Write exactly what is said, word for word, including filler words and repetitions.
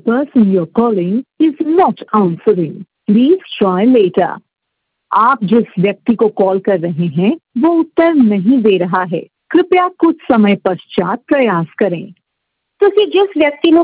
person you're calling is not answering. Please try later. आप जिस व्यक्ति को कॉल कर रहे हैं वो उत्तर नहीं दे रहा है। कृपया कुछ समय पश्चात प्रयास करें। ਤੁਸੀਂ ਜਿਸ ਵਿਅਕਤੀ ਨੂੰ